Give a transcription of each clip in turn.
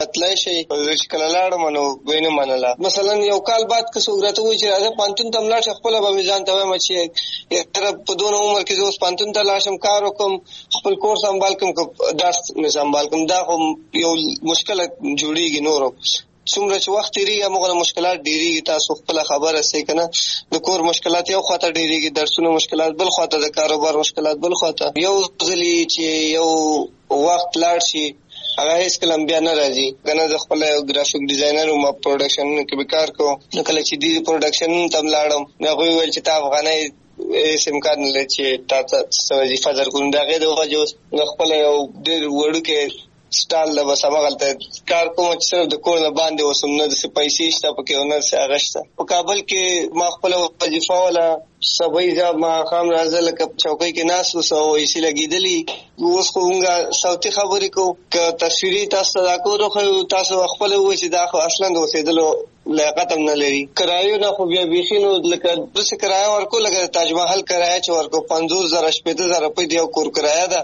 راتلای شي چې کله لاړم نو وینم منله مثلا یو کال بعد که څوک راته وایي چې راځه پانتون ته ملاړ شي خپله به مې ځان ته وایم چې یاره په دونه عمر کې زه اوس پانتون ته لاړ شم کار وکړم خپل کور سنبال کړم که درس مې سنبال کړم دا خو یو مشکله جوړېږي نورو څومره چې وخت تېرېږي همغه مشکلات ډېرېږي تاسو خپله خبره سئ که نه د کور مشکلات یو خواته ډېرېږي درسونو مشکلات بل خواته د کاروبار مشکلات بل خواته یو ځلې چې یو وخت لاړ شي هغه هیڅکله بیا نه راځي که نه زه خپله یو ګرافیک ډیزاینر وم پروډکشنونو کې به کار کوم نو کله چې دې پروډکشنونو ته م لاړم نو هغوی وویل چې تا افغانۍ هېڅ امکان نه لري چې تا ته څه وظیفه درکړو د هغې د وجې اوس نو خپله یو ډېر وړوکی سټال ده بس همغلته کار کوم چې صرف د کور نه باندې اوسم نه داسې پیسې شته پکې او نه داسې هغه شته په کابل کې ما خپله وظیفه وله سبا زه ماښام راځه لکه چوکۍ کې ناست اوس او ایسي لګېدلي اوس خو مونږ صوتي خبرې کوو که تصویري تاسو ته دا کور وښیو تاسو خپله ووایئ چې دا خو اصلا د اوسېدلو لیاقت هم نه لري کرایو نه خو بیا بیخي نو لکه داسې کرایه ورکو لکه د تاج محل کرایه چې ورکو 50,000 شپېته روپۍ د یو کور کرایه ده.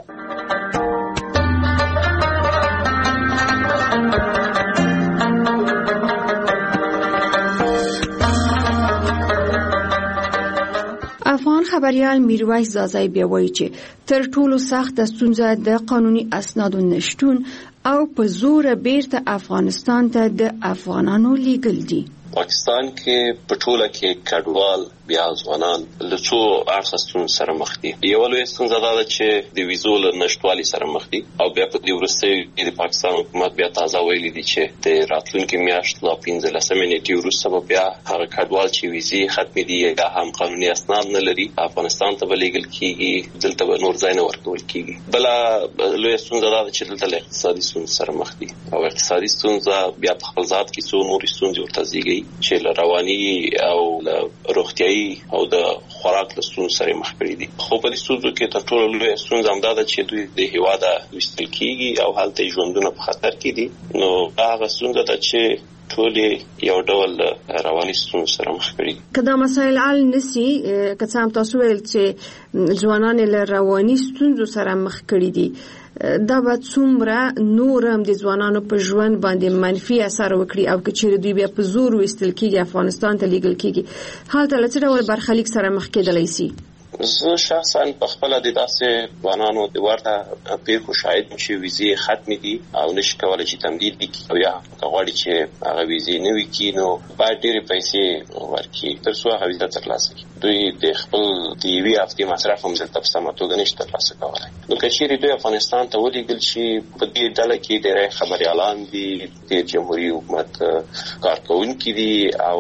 افغان خبريال میرویس زازای بیا وایي چې تر ټولو سخت ستونزه د قانوني اسنادو نشټون او په زور بیرته افغانستان ته د افغانانو لیږل دي. پاکستان کې په ټوله کې کډوال بیا ځوانان له څو اړخه ستونزو سره مخ دي. یوه لویه ستونزه دا ده چې د ویزو له نشتوالي سره مخ دي او بیا په دې وروستیو کې د پاکستان حکومت بیا تازه ویلي دي چې د راتلونکي میاشت لا 15 نیټې وروسته به بیا هغه کډوال چې ویزې ختمې دي یا هم قانوني اسناد نه لري افغانستان ته به لیږل کېږي دلته به نور ځای نه ورکول کېږي. بله لویه ستونزه دا ده چې دلته له اقتصادي ستونزو سره مخ دي او اقتصادي ستونزه بیا په خپل ذات کې څو نورې ستونزې ورته زیږوي چې له رواني او له روغتیایي او د خوراک له ستونزو سره مخ کړي دي. خو په دې ستونزو کې تر ټولو لویه ستونزه همدا ده چې دوی د هېواده ویستل کېږي او هلته یې ژوندونه په خطر کې دي. نو هغه ستونزه ده چې ټولې یو ډول رواني ستونزو سره مخ کړي. که دا مسایل حل نشي که څه هم تاسو ویل چې ځوانان له رواني ستونزو سره مخ کړي دي دا به څومره نور هم د ځوانانو په ژوند باندې منفي اثر وکړي او که چیرې دوی بیا په زور ویستل کېږي افغانستان ته لیږل کېږي هلته له څه ډول برخلیک سره مخ کېدلی شي؟ زه شخصا په خپله د داسې ځوانانو د ورته پیښو شاهد یم چې ویزې ختمې دي او نشي کولی چې تمدید وکړي او یا که غواړي چې هغه ویزې نه وکړي نو باید ډېرې پیسې ورکړي تر څو هغه ویزه ترلاسه کړي. دوی د خپل د یوې هفتې مصرف هم دلته په سمه توګه نشي ترلاسه کولی. نو که چیرې دوی افغانستان ته ولیږل شي په دې ډله کې ډېری خبریالان دي د جمهوري حکومت کارکوونکي دي او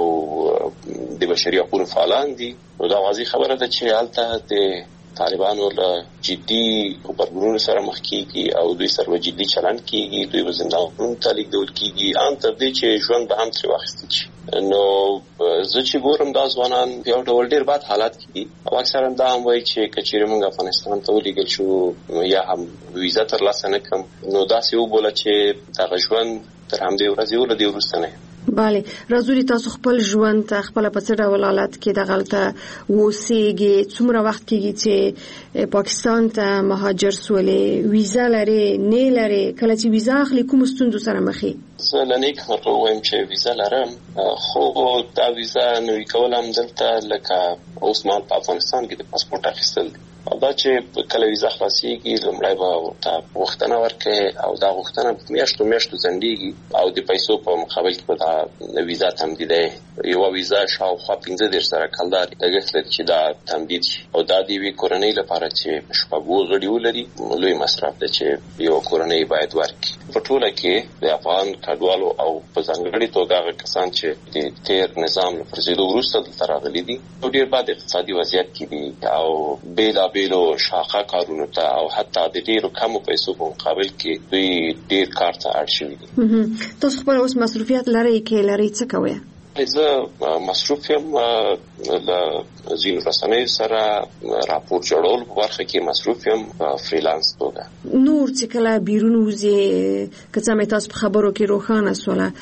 د بشري حقوقو فعالان دي نو دا واضح خبره ده چې هلته د طالبانو له جدي غبرګونونو سره مخ کېږي او دوی سره به جدي چلند کېږي دوی به زندانونو ته لیږدول کېږي ان تر دې چې ژوند به هم ترې واخیستل شي. نو زه چې ګورم دا ځوانان یو ډول ډېر بد حالات کې دي او اکثرا دا هم وایي چې که چیرې موږ افغانستان ته ولیږل شو یا هم ویزه ترلاسه نه کړم نو داسې وبوله چې دغه ژوند تر همدې ورځې له دې وروسته نه. بله رازولي تاسو خپل ژوند ته خپل په څه ډول حالت کې دغلته اوسېږئ څومره وخت کېږي چې پاکستان ته مهاجر سولې ویزه لرئ نه لرئ کله چې ویزه اخلي کومو ستونزو سره مخ یې؟ زه له نیک مرغه ووایم چې ویزه لرم خو دا ویزه نوي کول هم دلته لکه اوس مهال په افغانستان کې د پاسپورټ اخیستل دي او دا چې کله ویزه خلاصېږي لومړی به ورته غوښتنه ورکړي او دا غوښتنه په میاشتو ځنډېږي او د پیسو په مقابل کې به دا ویزه تمدیدوي. یوه ویزه شاوخوا 15 سره کلدار لګښت لري چې دا تمدید شي او دا د یوې کورنۍ لپاره چې 6 غړي ولري لوی مصرف ده چې یوه کورنۍ باید ورکړي. په ټوله کې د افغان کډوالو او په ځانګړې توګه هغه کسان چې د تیر نظام له پرځېدو وروسته دلته راغلي دي او ډېر بد اقتصادي وضعیت کې دي او بېلابېلو شاقه کارونو ته او حتی د ډېرو کمو پیسو په مقابل کې دوی ډېر کار ته اړ شوي دي. تاسو خپل اوس مصروفیت لرئ کې لرئ څه کوئ؟ زه مصروف یم له ځینو رسنیو سره راپور جوړولو په برخه کې مصروف یم په فریلانس توګه. نور چې کله بیرون وځي که څه مې تاسو په خبرو کې روښانه سوله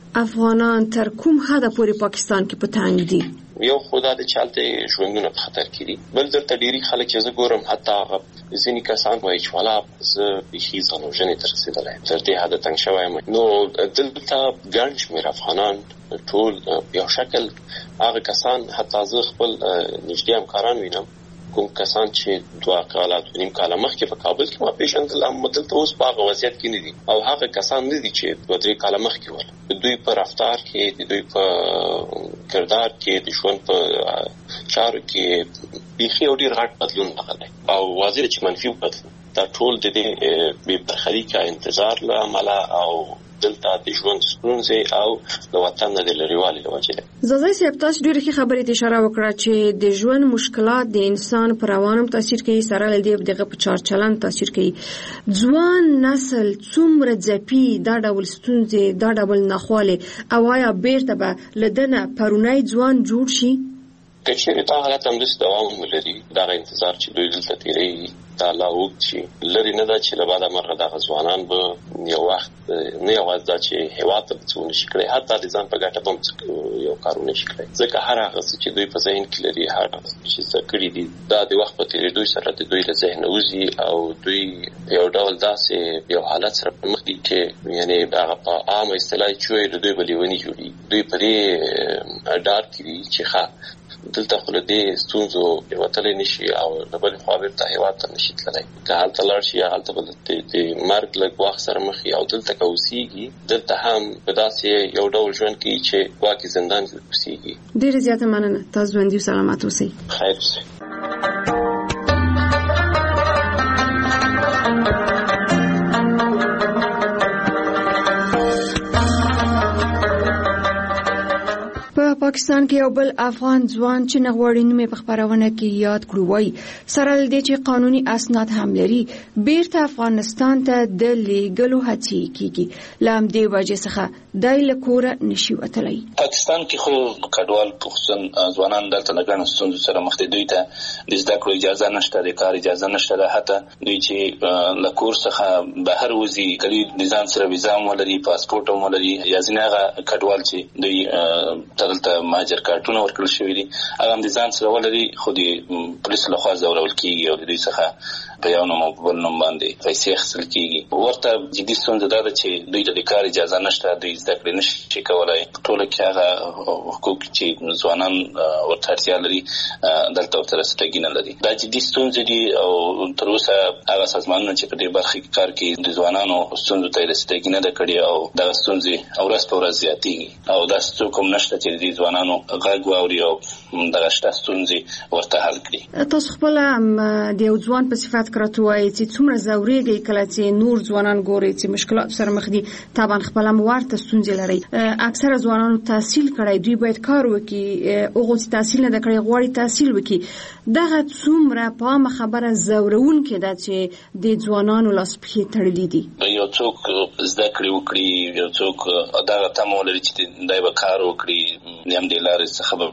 افغانان تر کوم حده پورې پاکستان کې پټانګ دي؟ یو خدا د چالتې ژوندونه په خطر کې دي، بل درته ډېری خلک چې زه ګورم حتی ځینې کسان وایي چې والا زه بیخي ځانوژنې ته رسېدلی یم، تر دې حده تنګ شوی یم. نو دلته ګڼ شمېر افغانان ټول یو شکل هغه کسان، حتی زه خپل نږدې همکاران وینم کوم کسان چې 2 کاله 2.5 کاله مخکې په کابل کې ما پیژندل، هم دلته اوس په هغه وضعیت کې نه دي، او هغه کسان نه دي چې 2-3 کاله مخکې ول. دوی په رفتار کې، دوی په کردار کې، د ژوند په چارو کې بیخي یو ډېر غټ بدلون راغلی او واضح چې منفي بدلون. دا ټول د دې بې برخلیکه انتظار له امله او دلته د ژوند ستونزې او د وطن د لرېوالي له وجې ده. زازای صاحب، تاسو ډېرې ښې خبرې ته اشاره وکړه چې د ژوند مشکلات د انسان پر روان هم تاثیر کوي، سره له دې دغه په چارچلن تاثیر کوي. ځوان نسل څومره ځپي دا ډول ستونزې، دا ډول ناخواله، او آیا بیرته به له دنه پرونی ځوان جوړ شي؟ که چېرې دا حالت همداسې دوام ولري، دغه انتظار چې دوی دلته تېروي دا لا اوږد شي، لرې نه ده چې له بعده مرغه دغه ځوانان به یو وخت نه یوازې دا چې هېواد ته به څه ونه شي کړی، حتی د ځان په ګټه به هم یو کار ونه شي کړی، ځکه هر هغه څه چې دوی په ذهن کې لري، هر هغه څه چې زده کړي دي، دا د وخت په تېرېدو سره د دوی له ذهنه وځي او دوی یو ډول داسې یو حالت سره مخ دي چې یعنې هغه په عامه اصطلاح چې وایي د دوی به لیوني جوړي. دوی په دې ډار کې دي چې دلته خو له دې ستونزو وتلی نه شي او له بلې خوا بېرته هېواد ته نه شي تللی، که هلته لاړ شي هلته به د مرګ له ګواښ سره مخ وي، او دلته که اوسېږي دلته هم په داسې یو ډول ژوند کوي چې ګواکې زندان کې اوسېږي. ډېره زیاته مننه، تاسو ژوندي او سلامت اوسئ. خیر اوسئ. پاکستان کې یو بل افغان ځوان چې نغواړي نوم په خبرونه کې یاد کړو، وایي سره له دې چې قانوني اسناد هم لري، بیرته افغانستان ته د لیږلو هڅې کیږي، له همدې وجې څخه دی له کوره نشي وتلی. پاکستان کې خو کډوال خصوصا ځوانان دلته له ګڼو ستونزو سره مخ دي. دوی ته د زده کړو اجازه نشته، د کار اجازه نشته، حتی دوی چې له کور څخه بهر وځي کله د ځان سره ویزا هم ولري، پاسپورټ هم ولري، یا ځینې هغه کډوال چې دوی دلته مهاجر کارتونه ورکړل شوي دي هغه هم د ځان سره ولري، خو د پولیسو لخوا ځورول کېږي او د دوی څخه په یو نوم او بل نوم باندې پیسې اخیستل کېږي. ورته جدي ستونزه دا ده چې دوی ته د کار اجازه نشته، دوی زده کړې نشي کولی، ټوله کې هغه حقوق چې ځوانان ورته اړتیا لري دلته ورته رسېدګي نه لري. دا جدي ستونزې دي او تر اوسه هغه سازمانونه چې په دې برخه کې کار کوي د ځوانانو ستونزو ته رسېدګي نه ده کړې او دغه ستونزې ورځ په ورځ زیاتېږي او داسې څوک هم نشته چې د ځوانانو غږ واوري او دغه شته ستونزې ورته حل کړي. تاسو خپله د یو ځوان په صفت راته وایي چې څومره ځورېږئ کله چې نور ځوانان ګورئ چې مشکلات سره مخ دي، طبعا خپله هم ورته ستونزې لرئ. اکثره ځوانانو تحصیل کړی، دوی باید کار وکړي، هغو چې تحصیل نه ده کړی غواړي تحصیل وکړي. دغه څومره په عامه خبره ځورونکې ده چې د ځوانانو لاس پښې تړلي دي. یو څوک زده کړې وکړي، یو څوک دغه تمه ولري چې دی به کار وکړي، د همدې لارې څخه به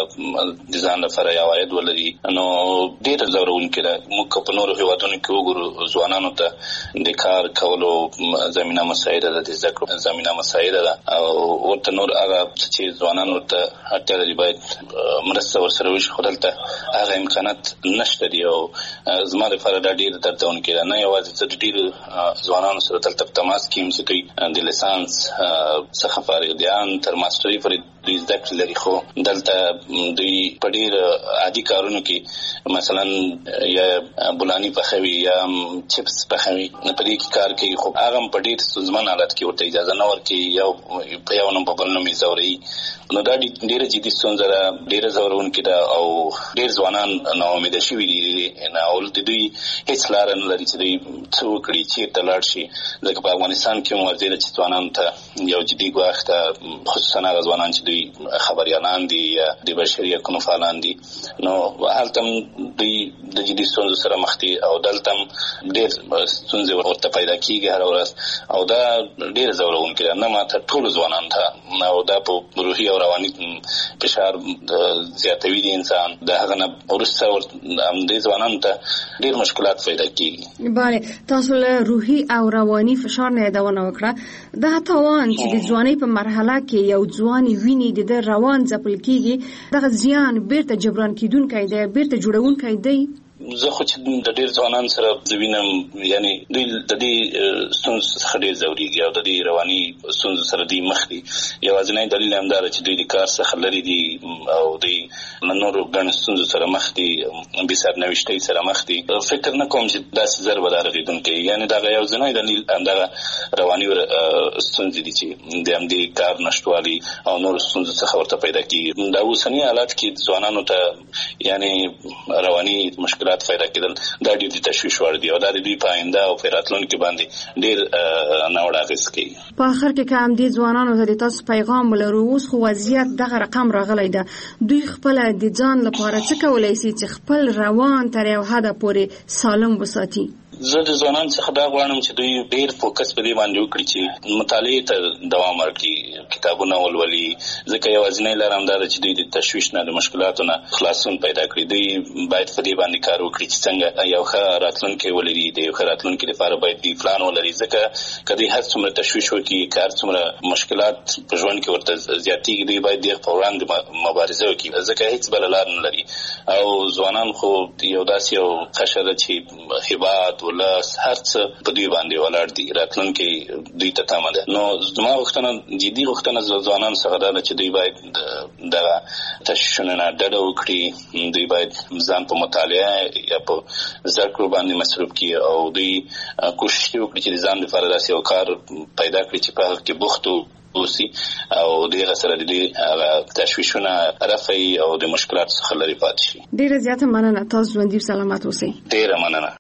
د ځان لپاره یو عاید ولري، نو ډېره ځورونکې ده. موږ په نورو هېوادونو کې وګورو ځوانانو ته د کار کولو زمینه مساعده ده، د زده کړو زمینه مساعده ده او ورته نور هغه چې ځوانان ورته اړتیا لري باید مرسته ورسره وشي، خو دلته هغه امکانات نشته دي او زما لپاره دا ډېره دردونکې ده. نه یوازې زه د ډېرو ځوانانو سره دلته په تماس کې یم چې دوی د لیسانس څخه فارغ دي، تر ماسټرۍ پورې دوی زده کړې لري، خو دلته دوی په ډېر عادي کارونو کې مثلا یا بولاني پخوي یا چپس پخوي په دې کې کار کوي، خو هغه هم په ډېر ستونزمن حالت کې ورته اجازه نه ورکوي، یو په یو نوم په بل نوم یې ځوروي. نو دا ډېره جدي ستونزه ده، ډېره ځورونکې ده او ډېر ځوانان ناامیده شوي دي او د دوی هېڅ لاره نه لري چې دوی څه وکړي، چېرته لاړ شي. ځکه په افغانستان کې هم واضح ده چې ځوانانو ته یو جدي ګواښ ده، خصوصا هغه ځوانان چې دوی خبریالان دي یا د بشري حقونو فعالان دي. نو هلته هم دوی د جدي ستونزو سره مخ دي او دلته هم ډېر ستونزې ورته پیدا کېږي هره ورځ او دا ډېره ځورونکې ده، نه ماته ټولو ځوانانو ته، او دا په روحي او رواني فشار زیاتوي د انسان. د هغه نه وروسته همدې ځوانانو ته ډېر مشکلات پیدا کېږي. بله، تاسو له روحي او رواني فشار نه یادونه وکړه. دا تاوان زیان چې د ځوانۍ په مرحله کې یو ځوان ویني د روان ځپل کیږي دغه زیان بیرته جبران کیدونکی دی بیرته جوړونکی دی. زه خو چې د ډېر ځوانان سره زوینم یعنی دوی د دې ستونزو څخه ډېر ځورېږي او د دې رواني ستونزو سره دوی مخ دي. یوازینی دلیل همدا دی چې دوی د کار څخه لرې دي او دوی له نورو ګڼو ستونزو سره مخ دي، بې سرنوشتۍ سره مخ دي. فکر نه کوم چې داسې زر به دا رغېدونکی یعنی دغه یوازینی دلیل همدغه رواني ستونزې دي چې د همدې کار نشتوالي او نورو ستونزو څخه ورته پیدا کېږي. دا اوسني حالات کې ځوانانو ته یعنی رواني مشکلات پیدا کېدل دا ډېر د تشویش وړ دي او دا د دوی په آینده او په راتلونکي باندې ډېر ناوړه اغېز کوي. په آخر کې که همدې ځوانانو ته د تاسو پیغام ولرو، اوس خو وضعیت دغه رقم راغلی ده، دوی خپله د ځان لپاره څه کولی شي چې خپل روان تر یو حده پورې سالم وساتي؟ زه د ځوانانو څخه دا غواړم چې دوی ډېر فوکس په دې باندې وکړي چې مطالعې ته دوام ورکړي، کتابونه ولولي، ځکه یوازینی لاره همدا ده چې دوی د تشویش نه د مشکلاتو نه خلاصون پیدا کړي. دوی باید په دې باندې کار وکړي چې څنګه یو ښه راتلونکی ولري، د یو ښه راتلونکي لپاره باید دوی پلان ولري، ځکه که دوی هر څومره تشویش وکړي، که هر څومره مشکلات په ژوند کې ورته زیاتېږي، دوی باید د په وړاندې مبارزه وکړي، ځکه هېڅ بله لار نه لري. او ځوانان خو یو داسې یو قشر ده چې هیبات ولس هر څه په دوی باندې ولاړ دي، راتلونکي دوی ته تمه ده. نو زما غوښتنه جدي غوښتنه ځوانانو څخه دا ده چې دوی باید دغه تشویشونه نه ډډه وکړي، دوی باید ځان په مطالعه یا په زده کړو باندې مصروف کړي او دوی کوشش وکړي چې د ځان لپاره داسې یو کار پیدا کړي چې په هغه کې بوخت اوسي او دغه سره د دې تشویشونه رفعي او د مشکلاتو څخه لرې پاتې شي. ډېره زیاته مننه، تاسو ژوندي سلامت اوسئ. ډېره مننه.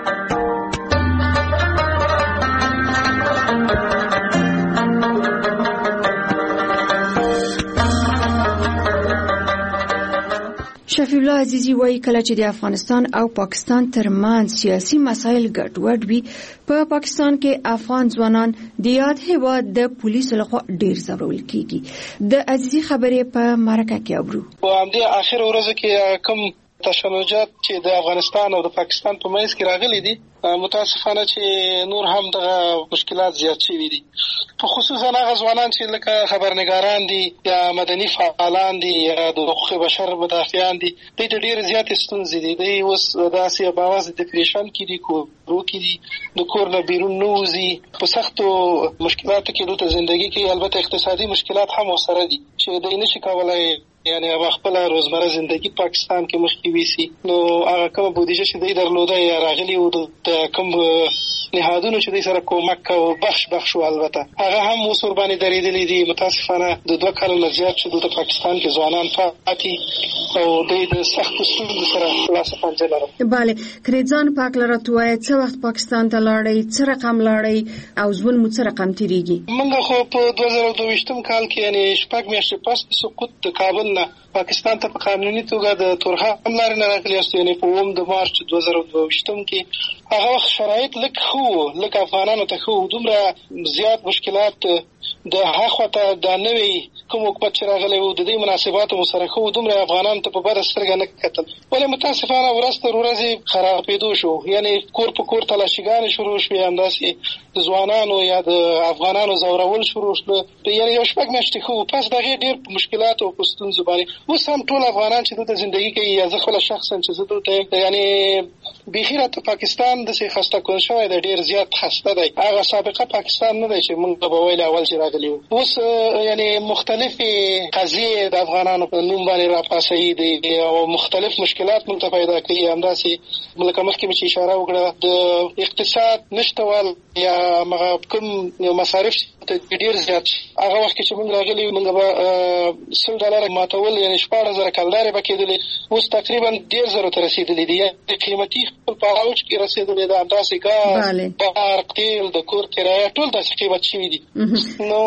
شفیع الله عزیزی وایي کله چې د افغانستان او پاکستان ترمنځ سیاسي مسایل ګډوډ وي، په پاکستان کې افغان ځوانان د یاد هیواد د پولیسو لخوا ډیر ځورول کیږي. د عزیزی خبرې په مرکه کې اورو. په همدې اخر ورځو کې کوم تشنجات چې د افغانستان او د پاکستان په منځ کې راغلي دي، متاسفانه چې نور هم دغه مشکلات زیات شوي دي، په خصوصا هغه ځوانان چې لکه خبرنګاران دي یا مدني فعالان دي یا د حقوق بشر مدافعان دي، دوی ته ډېرې زیاتې ستونزې دي. دوی اوس داسې په اواز ډپریشن کې دي، کورو کې دي، د کور نه بیرون نه وځي، په سختو مشکلاتو کې دوی ته زندگی کوي. البته اقتصادي مشکلات هم ورسره دي چې دوی نشي کولای یعنی هغه خپل روزمره زندگی پاکستان کې مخکې ویسي. نو هغه کومه بودیجه چې دوی درلوده یا راغلي وو د کوم نهادونو چې دوی سره کومک او بخش و البته هغه هم اوس ورباندې درېدلي دي. متاسفانه د 2 کالو نه زیات چې دلته پاکستان کې ځوانان پاتې او دوی د سختو ستونزو سره خلاص پنجه لري. بله کریځان پاک لرته وایي څه وخت پاکستان ته لاړی، څه رقم لاړی او ژوند مو څه رقم تیریږي؟ موږ خو په 2022 کال کې یعنی 6 میاشتې پس سقوط د کابل پاکستان ته په قانوني توګه د تورخم لارې نه راغلي است، یعنی په 9 مارچ 2022 کې هغه وخت شرایط لږ ښه لکه افغانانو ته ښه، دومره زیات مشکلات د هغه ته د نوې کوم حکومت چې راغلی و د دې مناسباتو سره ښه، دومره افغانان ته په بده سترګه نه کتل. ولې متاسفانه ورځ تر ورځې خرابېدو شو، یعنی کور په کور تلاشیګانې شروع شوې، همداسې د ځوانانو یا د افغانانو ځورول شروع شول. یعنی یو 6 میاشتې ښه، پس د هغې ډېر په مشکلاتو او په ستونزو باندې اوس هم ټول افغانان چې دلته زندگی کوي یا زه خپله شخصا چې زه دلته یعنی بیخي راته پاکستان داسې خسته کن شوی دی، ډېر زیات خسته دی. هغه سابقه پاکستان نه دی چې موږ به ویل اول چې راغلي وو. اوس یعنی مختلفې قضیې د افغانانو په نوم باندې راپاسوي دي او مختلف مشکلات موږ ته پیدا کوي. همداسې لکه مخکې مې چې اشاره وکړه د اقتصاد نشتوال یا کوم مصارف ډېر زیات، هغه وخت چې موږ راغلي موږ به $100 ماتول یعنی 14,000 کلدارې به کېدلې، اوس تقریبا 10,000 ته رسېدلې دي. یعنې قیمتي خپل په اوج کې رسېدلې ده. همداسې ګاز، برق، تیل، د کور کرایه ټول داسې قیمت شوي دي. نو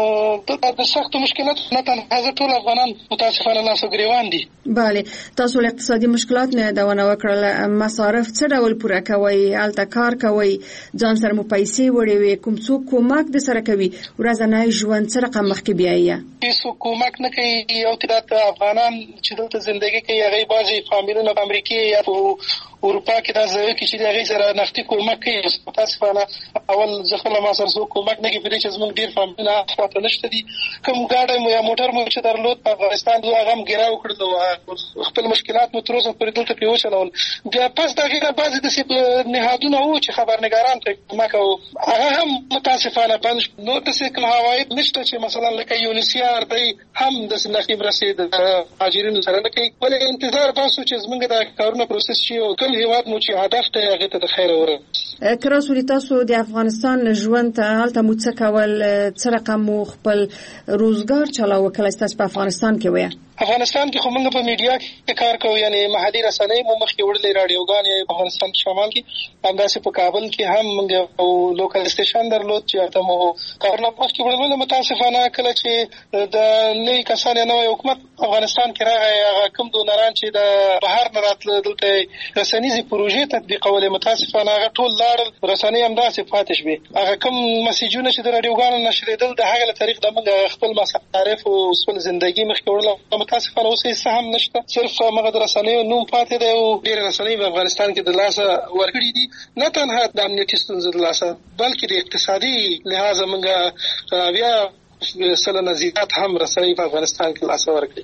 د سختو مشکلاتو نه تنها ټول افغانان متاسفانه لاس او ګریوان دي. بله تاسو له اقتصادي مشکلات نه یادونه وکړله، مصارف څه ډول پوره کوئ؟ هلته کار کوئ، ځان سره مو پیسې وړې وې، کوم څوک کومک د سره کوي؟ ورځنی ژوند څه رقم مخکې بیایي؟ هیڅوک کومک نه کوي. یو تعداد افغانان چې دلته زندگی کوي هغوی بعضې فامیلونه په امریکې یا په اروپا کې دا ځای کې چې هغه سره نفتي کومک کوي متاسفانه اول ځخله ما سره کومک نه کوي چې زموږ ډیر فامیلونه خاطر نشته دي کوم ګاډي مو یا موټر مو چې درلود په افغانستان دوه غم ګراو کړل خپل مشکلات مو تر اوسه پورې دلته پیوښلول بیا پس دا غیر بعضی د نهادونه وو چې خبرنګاران ته کومک او هغه هم متاسفانه بند نو د څه هواید نشته چې مثلا لکه یونیسیار دی هم د نقیب رسید مهاجرینو سره نه کوي ولې انتظار باسو چې زمونږ د کارونو پروسس شي او ټول هیواد مو چې هدف ته هغه ته د خیر وره کراسو تاسو د افغانستان ژوند ته هلته مو څه کول څه رقم مو خپل روزګار چلاو کله تاسو په افغانستان کې ویا افغانستان کې خو موږ په میډیا کې کار کوو یعنی محلي رسنۍ مو مخکې وړلې رادیوګانې په افغانستان شمال کې همداسې په کابل کې هم موږ یو لوکل سټیشن درلود چې هلته مو کارونه مخکې وړل متاسفانه کله چې د نوي کسان یا نوی حکومت افغانستان کې راغی هغه کوم دونران چې د بهر نه راتله دلته رسنیزې پروژې تطبیقولې متاسفانه هغه ټول لاړل رسنۍ همداسې پاتې شوې هغه کوم مسیجونه چې د رادیوګانو نشریدل د هغه له طریق د موږ خپل مصارف او خپل ژوندۍ مخکې وړل متاسفانه اوس هیڅ هم نشته صرف هغه د رسنیو نوم پاتې دی او ډېر رسنۍ په افغانستان کې د لاسه ورکړي دي نه تنها د امنیتي ستونزو د لاسه بلکې د اقتصادي لحاظ موږ بیا سلنه زیات هم رسنۍ په افغانستان کې لاسه ورکړي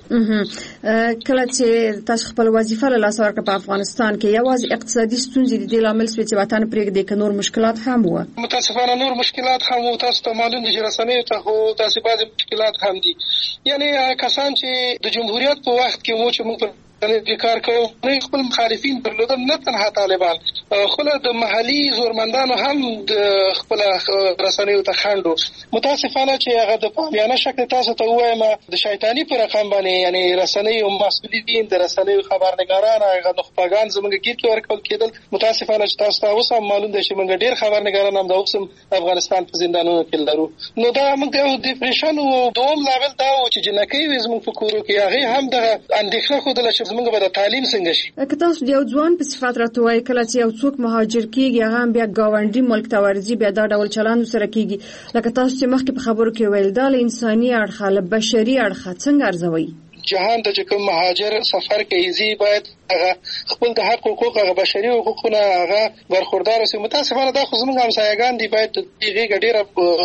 کله چې تاسو خپل وظیفه له لاسه ورکړه په افغانستان کې یوازې اقتصادي ستونزې د لامل شوې چې وطن پرېږدي که نور مشکلات هم وو متاسفانه نور مشکلات هم وو تاسو ته معلوم دي چې رسنۍ ته خو داسې بعضې مشکلات هم دي یعنی کسان چې د جمهوریت په وخت کې وو چې موږ د کار کوي خپل مخالفین درلودل نه تنها طالبان خو د محلي زورمندانو هم د خپل رسنیو ته خاندو متاسفانه چې هغه د پامیانه شکل تاسو ته وایم د شیطانی پر رقم باندې یعنی رسنیو مسؤلین د رسنیو خبرنګاران هغه نخبگان زموږ کې ورکول کېدل متاسفانه چې تاسو ته اوس هم معلوم دي چې موږ ډیر خبرنګاران هم د اوسم افغانستان په زندانونو کې لرو نو دا موږ د ډیپریشن او دوم لابل دا و چې جنکې زموږ په کورو کې هغه هم د اندېښنه خوده چې موږ به د تعلیم څنګه شي که تاسو د یو ځوان په صفت راته وایي کله چې یو څوک مهاجر کیږي هغه بیا ګاونډي ملک ته ورځي بیا دا ډول چلند سره کیږي لکه تاسو چې مخکې په خبرو کې ویل دا له انساني اړخه له بشري اړخه څنګه ارزوي جهان ته چې کوم مهاجر سفر کوي باید هغه خپل د حقوق هغه بشري حقوقونه هغه برخوردار اوسي متاسفانه دا خو زموږ همسایه‌ګان دي باید دغه ډیره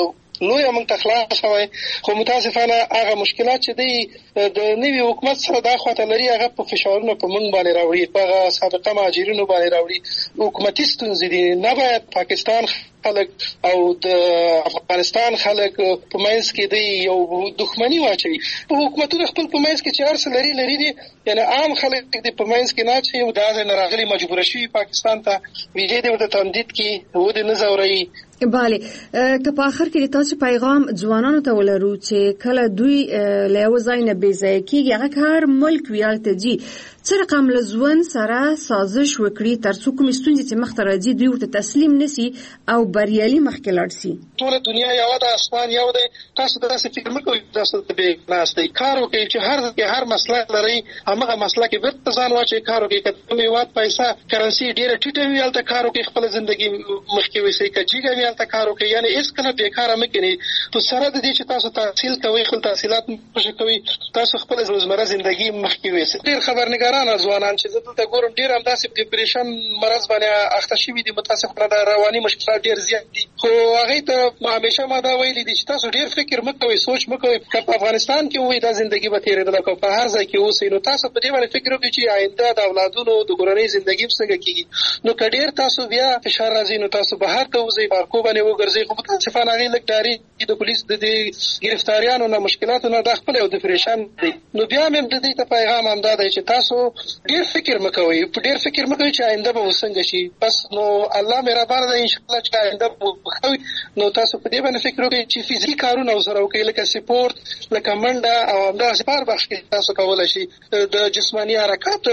نوې موږ تخلاص شوی خو متاسفانه هغه مشکلات چې دی د نوي حکومت سره دا خواته لري هغه په فشارونو په موږ باندې راوړي په سابقه مهاجرینو باندې راوړي حکومتي ستونزې دي نه باید پاکستان خلک او د افغانستان خلک په منځ کې دی یو دښمنی واچوي په حکومتونو خپل په منځ کې چې هر څه لري دي یعنی عام خلک د په منځ کې نه چې دا نه راغلي مجبور شي پاکستان ته ویلې د تندید کې و د نزوري بله که په آخر کې تاسو پیغام ځوانانو ته ولرو چې کله دوی له یو ځای نه بې ځایه کېږي هغه هر ملک ویالته ځي څه رقم له ژوند سره سازش وکړي تر څو کومې ستونزې چې مخته راځي دوی ورته تسلیم نشي او بریالي مخکې لاړ شي ټوله دنیا یو ده اسمان یو دی تاسو داسې فکر مه کوئ تاسو ته بې ناستئ کار وکړئ چې هر مسله لرئ همغه مسله کې بیرته ځان واچوئ کار وکړئ که کوم هېواد پیسه کرنسي ډېره ټیټه وي هلته کار وکړئ خپله زندګي مخکې ویسئ که جګه وي هلته کار وکړئ یعنې هېڅکله بېکاره مه کېنئ په سره د دې چې تاسو تحصیل کوئ خپل تحصیلات خوشې کوئ تاسو خپله روزمره زندګي مخکې ویسئ ډېر خبرنګاران ځوانان چې زه دلته ګورم ډېر همداسې ډیپریشن مرض باندې اخته شوي دي متاسفانه د رواني مشکلات ډېر زیات دي خو هغې ته همیشه ما دا ویلي دي چې تاسو ډېر فکر مه کوئ سوچ مه کوئ که په افغانستان کې ووایي دا زندګي به تېرېدله که په هر ځای کې اوسئ نو تاسو په دې باندې فکر وکړئ چې آینده د اولادونو د کورنۍ زندګي څنګه کېږي نو که ډېر تاسو بیا فشار راځي نو تاسو بهر ته وځئ پارکو باندې وګرځئ خو متاسفانه هغې لږ ډاري د پولیس د دې ګرفتاریانو نه مشکلاتو نه دا خپل یو ډیپریشن دی نو بیا مې د دې ته پیغام همدا دی چې تاسو ډېر فکر مه کوئ ډېر فکر مه کوئ چې آینده به څنګه شي بس نو الله مهربانه دی انشاءالله چې آینده به ښه وي نو تاسو په دې باندې فکر وکړئ چې فزیکي کارونه ورسره وکړئ لکه سپورت لکه منډه او همداسې په هر بخش کې تاسو کولی شي د جسماني حرکات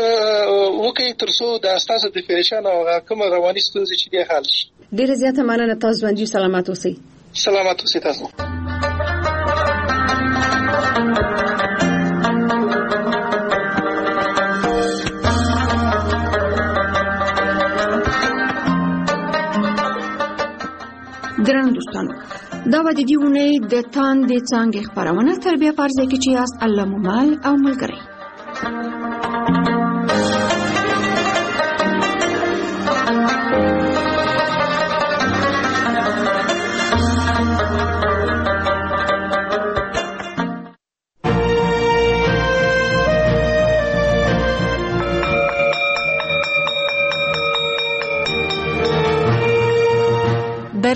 وکړئ تر څو د ستاسو ډیپریشن او کومه رواني ستونزې چې دي حل شي ډېره زیاته مننه تاسو ژوندي سلامت اوسئ سلامت اوسئ تاسو ګران دوستانو دا و د دې اونۍ د تاندې څانګې خپرونه تر بیا په ځای کې چې یاست الله مو مال او ملګری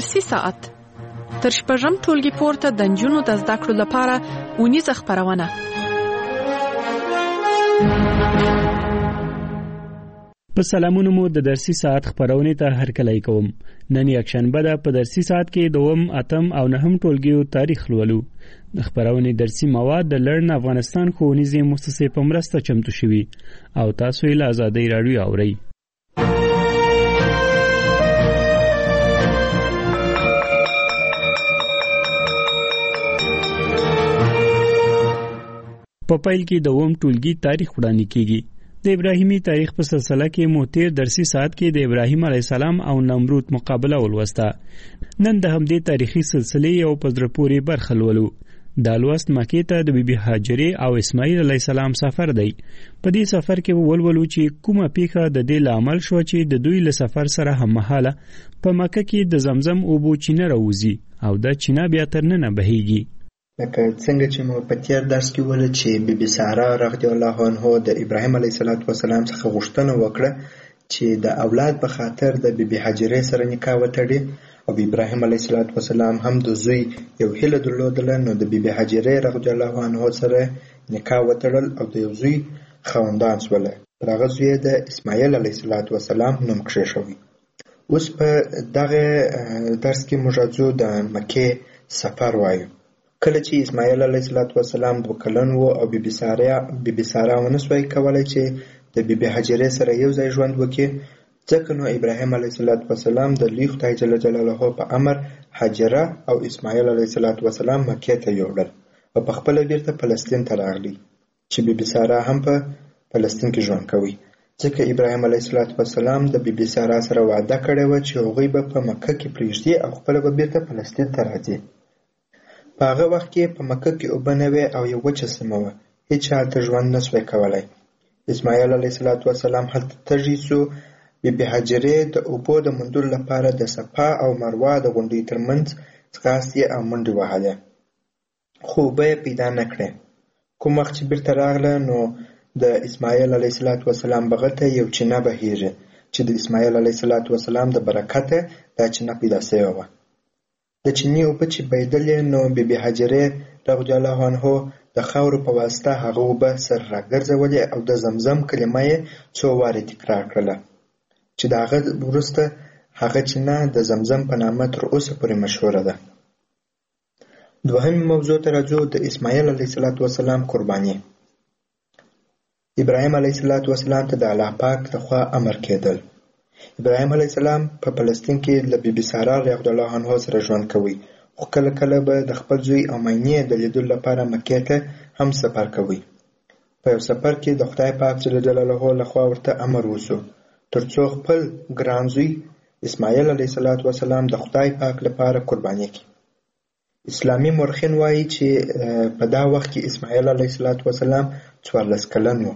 درسي ساعت تر شپږم ټولګي پورته د نجونو د زده کړو لپاره اونیزه خپرونه. په سلامونو مو د درسي ساعت خپرونې ته هرکلی کوم. نن یکشنبه ده. په درسي ساعت کې 2 اتم او 9 ټولګیو تاریخ لولو. د خپرونې درسي مواد د لرن افغانستان ښوونیزې مؤسسې په مرسته چمتو شوي او تاسو یې له ازادۍ راډیو اورئ. په پیل کې 2 ټولګي تاریخ وړاندې کیږي. د ابراهیمی تاریخ په سلسله کې مو تیر درسي ساعت کې د ابراهیم علیه السلام او نمرود مقابله ولوسته. نن د همدې تاریخي سلسلې یو په زړه پورې برخه لولو. دا لوست مکې ته د بیبي هاجرې او اسماعیل علیه السلام سفر دی. په دې سفر کې ولولو چې کومه پیښه د دې لامل شو چې د دوی له سفر سره هممهاله په مکه کې د زمزم اوبو چینه راوځي او دا چینه بیا تر ننه بهیږي. لکه څنګه چې مو په تیر درس کې ویل چې بیبي ساره رضی الله عنها د ابراهیم علیه السلام څخه غوښتنه وکړه چې د اولاد په خاطر د بیبي هاجرې سره نکاح وتړي او ابراهیم علیه السلام هم د زوی یو هیله درلودله، نو د بیبي هاجرې رضی الله عنها سره نکاح وتړل او د یو زوی خاوندان شوله. پر هغه زوی د اسماعیل علیه السلام نوم کښېښوي. اوس په دغه درس کې موږ راځو د مکې سفر وایو. کله چې اسماعیل علیه السلام 2 کلن و او بیبي ساره ونسوای کولای چې د بیبي هاجرې سره یو ځای ژوند وکړي، ځکه نو ابراهیم علیه السلام د لوی خدای جل جلاله په امر هاجره او اسماعیل علیه السلام مکې ته یوړل او په خپله بیرته فلسطین ته راغلی چې بیبي ساره هم په فلسطین کې ژوند کوي، ځکه ابراهیم علیه السلام د بیبي ساره سره وعده کړې وه چې هغوی به په مکه کې پرېږدي او خپله به بیرته فلسطین ته راځي. په هغه وخت کې په مکه کې اوبه نه وې او یو وچه سیمه وه، هېچا هلته ژوند نه سوی کولی. اسماعیل علیه السلام هلته تږی سو. بیبي هاجرې د اوبو د موندلو لپاره د صفا او مروه د غونډیو ترمنځ ځغاستې او منډې وهلې، خو اوبه یې پیدا نه کړې. کوم وخت چې بیرته راغله نو د اسماعیل علیه السلام بغل ته یو چینه بهیږي چې د اسماعیل علیه السلام د برکته دا چینه پیدا سوې وه. د چینې اوبه چې بهېدلې نو بیبي هاجرې رضی الله عنها د خاورو په واسطه هغه اوبه سر راګرځولې او د زمزم کلمه یې 2 وارې تکرار کړله چې د هغه وروسته هغه چینه د زمزم په نامه تر اوسه پورې مشهوره ده. دوهمې موضوع ته راځو، د اسماعیل علیه السلام قرباني. ابراهیم علیه السلام ته د الله پاک لخوا امر کېدل. ابراهیم علیه السلام په فلسطین کې له بیبي ساره رضی الله عنها سره ژوند کوي، خو کله کله به د خپل زوی او مینې د لیدلو لپاره مکې ته هم سفر کوي. په یو سفر کې د خدای پاک جل جلاله لخوا ورته امر وشو ترڅو خپل ګران زوی اسماعیل علیه السلام د خدای پاک لپاره قرباني کړي. اسلامي مورخین وایي چې په دا وخت کې اسماعیل علیه السلام 14 کلن و.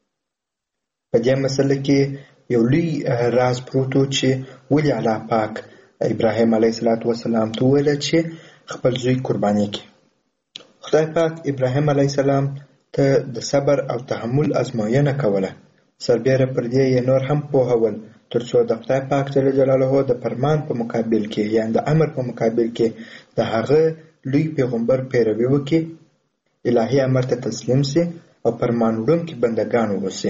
په دې مسله کې یو لوی راز پروت و چې ولې الله پاک ابراهیم علیه السلام ته وویل چې خپل زوی قرباني کړي. خدای پاک ابراهیم علیه السلام ته د صبر او تحمل ازموینه کوله، سربیره پر دې یې نور هم پوهول ترڅو د خدای پاک جل جلاله د فرمان په مقابل کې یعنې د امر په مقابل کې د هغه لوی پیغمبر پیروي وکړي، الهي امر ته تسلیم سي او فرمان وړونکي بندګان واوسي.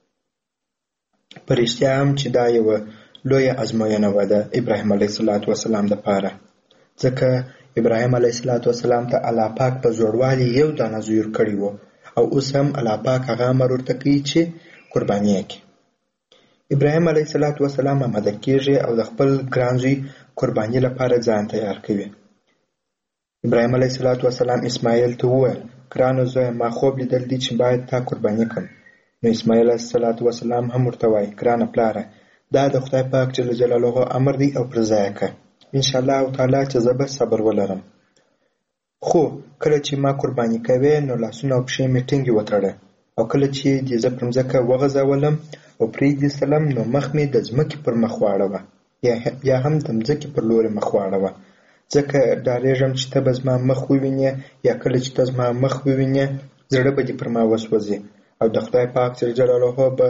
په رښتیا هم چې دا یوه لویه ازموینه وه د ابراهیم علیه السلام دپاره، ځکه ابراهیم علیه السلام ته الله پاک په زوړوالي یو دانه زوی ورکړی و او اوس هم الله پاک هغه امر ورته کوي چې قرباني یې کړي. ابراهیم علیه السلام آماده کېږي او د خپل ګران زوی قرباني لپاره ځان تیار کوي. ابراهیم علیه السلام اسماعیل ته وویل، ګرانو زویه ما خوب لیدل دي چې باید تا قرباني کړم. نو اسماعیل علیه السلام هم ورته وایي، ګرانه پلاره دا د خدای پاک جل جلاله امر دی او پر ځای کړه، انشاءالله تعالی چې زه به صبر ولرم. خو کله چې ما قرباني کوې نو لاسونه او پښې مې ټینګې وتړه او کله چې دې زه پر مځکه وغځولم او پرېږدې سلم نو مخ مې د ځمکې پر مخ واړوه یا هم د مځکې پر لورې مخ واړوه، ځکه ډارېږم چې ته به زما مخ ووینې یا کله چې ته زما مخ ووینې زړه به دې پر ما وسوځي او د خدای پاک جل جلاله به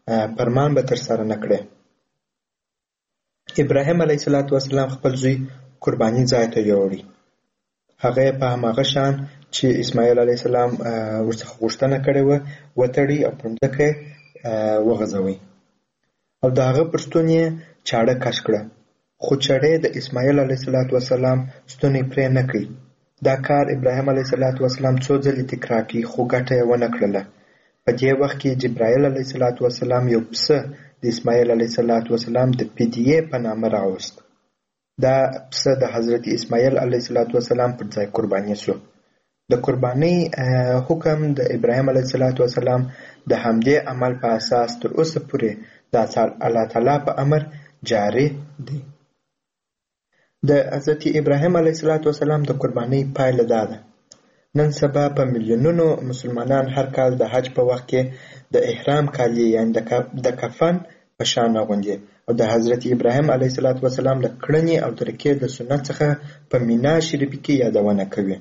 فرمان به ترسره نه کړې. ابراهیم علیه السلام خپل زوی قرباني ځای ته یوړي. هغه په هماغه شان چې اسماعیل علیه السلام ورڅخه غوښتنه کړې وه وتړي او پر ځمکه وغځوي او د هغه پر ستون یې چاړه کش کړه، خو چړې د اسماعیل علیه السلام ستونی پرې نه کړي. دا کار ابراهیم علیه السلام څو ځلې تکرار کړي خو ګټه یې ونه کړله. په دې وخت کې جبرائیل علیه السلام یو پسه د اسماعیل علیه السلام د فدیې په نامه راوست. دا پسه د حضرت اسماعیل علیه السلام پر ځای قرباني شو. د قربانۍ حکم د ابراهیم علیه السلام د همدې عمل په اساس تر اوسه پورې د الله تعالی په امر جاری دی. د حضرت ابراهیم علیه السلام د قربانۍ پایله دا ده. نن سبا په میلیونونو مسلمانان هر کال د حج په وخت کې د احرام کالي یعنی د کفن په شان اغوندي او د حضرت ابراهیم علیه السلام د کړنې او طریقې د سنت څخه په مینا شریفه کې یادونه کوي.